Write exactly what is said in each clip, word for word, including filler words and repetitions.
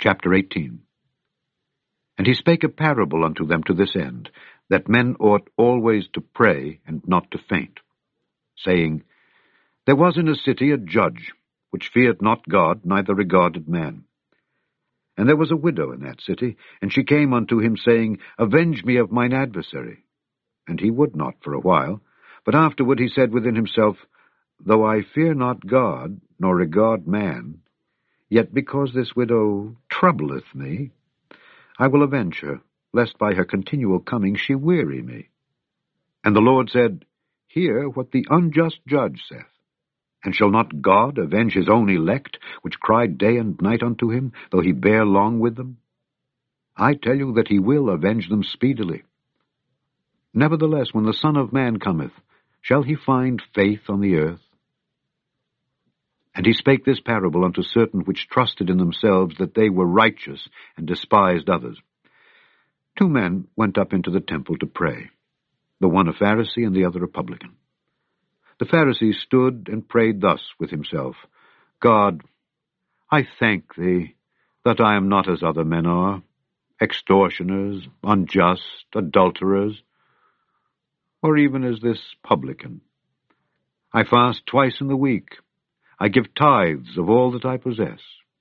Chapter eighteen. And he spake a parable unto them to this end, that men ought always to pray and not to faint, saying, There was in a city a judge, which feared not God, neither regarded man. And there was a widow in that city, and she came unto him, saying, Avenge me of mine adversary. And he would not for a while, but afterward he said within himself, Though I fear not God, nor regard man, yet because this widow troubleth me, I will avenge her, lest by her continual coming she weary me. And the Lord said, Hear what the unjust judge saith. And shall not God avenge his own elect, which cry day and night unto him, though he bear long with them? I tell you that he will avenge them speedily. Nevertheless, when the Son of Man cometh, shall he find faith on the earth? And he spake this parable unto certain which trusted in themselves that they were righteous, and despised others. Two men went up into the temple to pray, the one a Pharisee and the other a publican. The Pharisee stood and prayed thus with himself, God, I thank thee that I am not as other men are, extortioners, unjust, adulterers, or even as this publican. I fast twice in the week. I give tithes of all that I possess.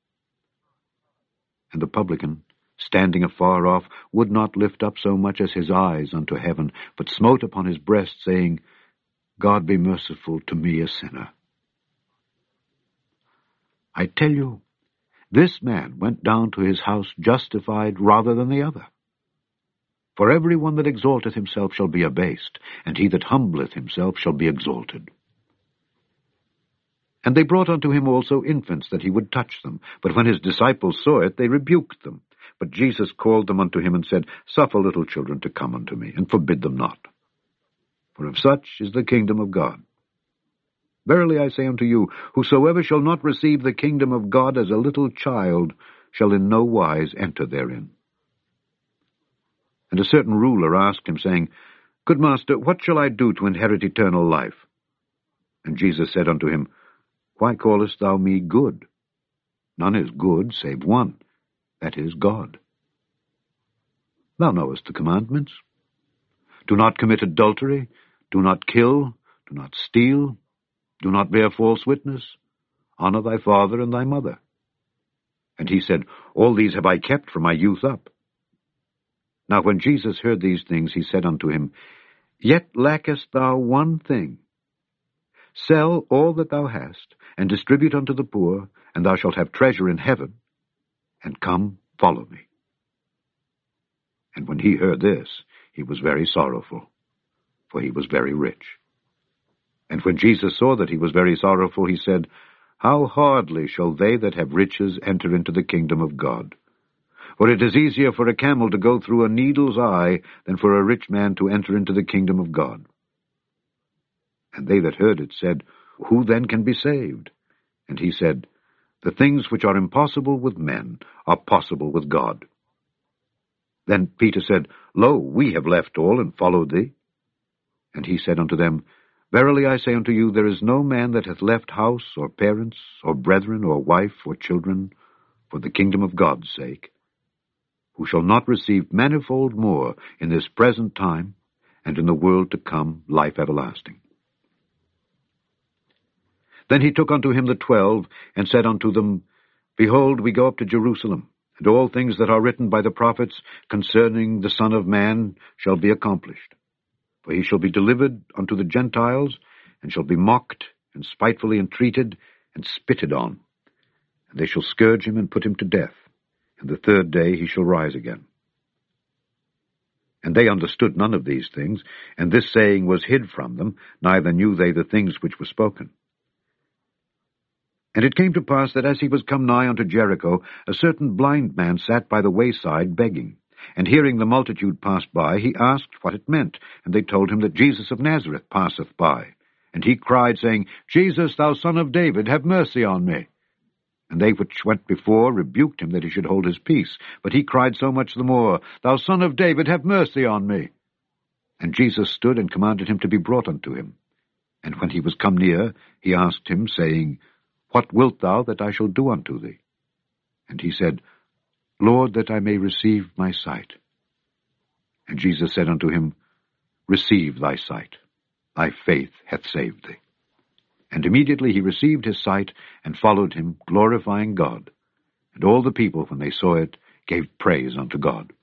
And the publican, standing afar off, would not lift up so much as his eyes unto heaven, but smote upon his breast, saying, God be merciful to me, a sinner. I tell you, this man went down to his house justified rather than the other. For every one that exalteth himself shall be abased, and he that humbleth himself shall be exalted. And they brought unto him also infants, that he would touch them. But when his disciples saw it, they rebuked them. But Jesus called them unto him, and said, Suffer little children to come unto me, and forbid them not. For of such is the kingdom of God. Verily I say unto you, whosoever shall not receive the kingdom of God as a little child shall in no wise enter therein. And a certain ruler asked him, saying, Good master, what shall I do to inherit eternal life? And Jesus said unto him, Why callest thou me good? None is good save one, that is God. Thou knowest the commandments. Do not commit adultery, do not kill, do not steal, do not bear false witness, honor thy father and thy mother. And he said, All these have I kept from my youth up. Now when Jesus heard these things, he said unto him, Yet lackest thou one thing. Sell all that thou hast, and distribute unto the poor, and thou shalt have treasure in heaven, and come, follow me. And when he heard this, he was very sorrowful, for he was very rich. And when Jesus saw that he was very sorrowful, he said, How hardly shall they that have riches enter into the kingdom of God? For it is easier for a camel to go through a needle's eye than for a rich man to enter into the kingdom of God. And they that heard it said, Who then can be saved? And he said, The things which are impossible with men are possible with God. Then Peter said, Lo, we have left all and followed thee. And he said unto them, Verily I say unto you, there is no man that hath left house, or parents, or brethren, or wife, or children, for the kingdom of God's sake, who shall not receive manifold more in this present time, and in the world to come life everlasting. Then he took unto him the twelve, and said unto them, Behold, we go up to Jerusalem, and all things that are written by the prophets concerning the Son of Man shall be accomplished. For he shall be delivered unto the Gentiles, and shall be mocked, and spitefully entreated, and spitted on. And they shall scourge him, and put him to death. And the third day he shall rise again. And they understood none of these things, and this saying was hid from them, neither knew they the things which were spoken. And it came to pass that as he was come nigh unto Jericho, a certain blind man sat by the wayside begging. And hearing the multitude pass by, he asked what it meant. And they told him that Jesus of Nazareth passeth by. And he cried, saying, Jesus, thou son of David, have mercy on me. And they which went before rebuked him that he should hold his peace. But he cried so much the more, Thou son of David, have mercy on me. And Jesus stood and commanded him to be brought unto him. And when he was come near, he asked him, saying, What wilt thou that I shall do unto thee? And he said, Lord, that I may receive my sight. And Jesus said unto him, Receive thy sight. Thy faith hath saved thee. And immediately he received his sight, and followed him, glorifying God. And all the people, when they saw it, gave praise unto God.